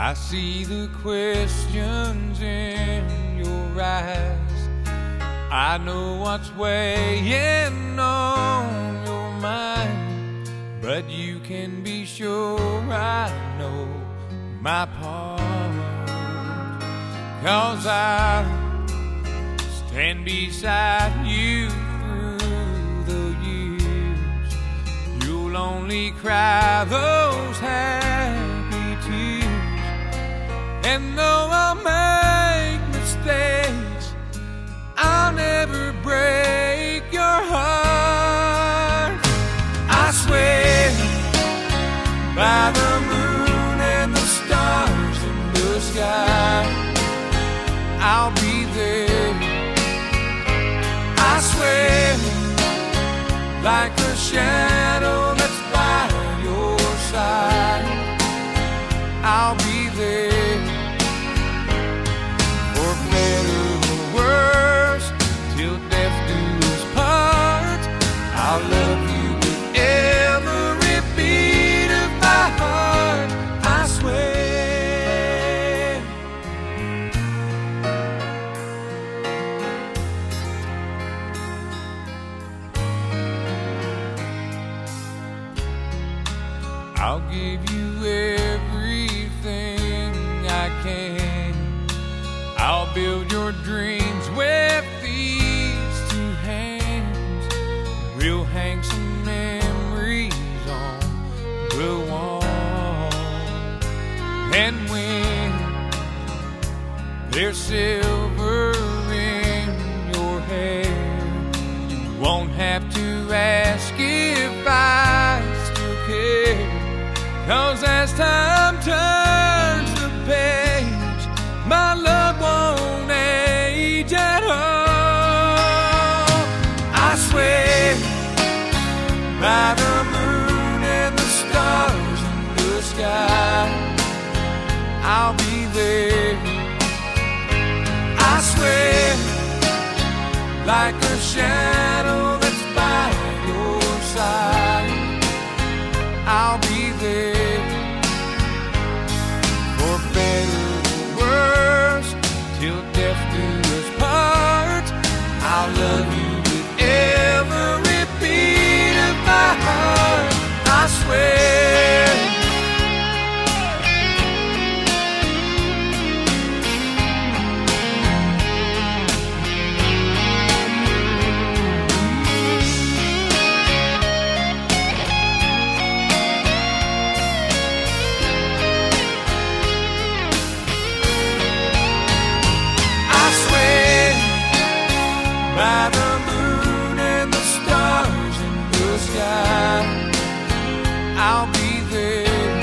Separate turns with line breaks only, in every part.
I see the questions in your eyes. I know what's weighing on your mind, but you can be sure I know my part. 'Cause I stand beside you through the years. You'll only cry those happy tears. And though I'll make mistakes, I'll never break your heart. I swear by the moon and the stars in the sky, I'll be there. I swear like a shadow that's by your side, I'll be there. For better or worse, till death do us part, I'll love you with every beat of my heart. I swear. I'll give you everything I can. I'll build your dreams with these two hands. We'll hang some memories on the wall. And when there's silver in your hair, you won't have to ask if I still care. 'Cause as time turns the page, my love won't age at all. I swear by the moon and the stars in the sky, I'll be there. I swear like a shadow that's by your side, I'll be there. For better or worse, till death do us part, I'll love you with every beat of my heart. I swear. By the moon and the stars in the sky, I'll be there.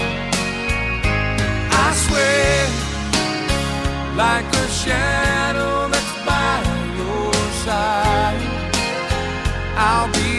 I swear like a shadow that's by your side, I'll be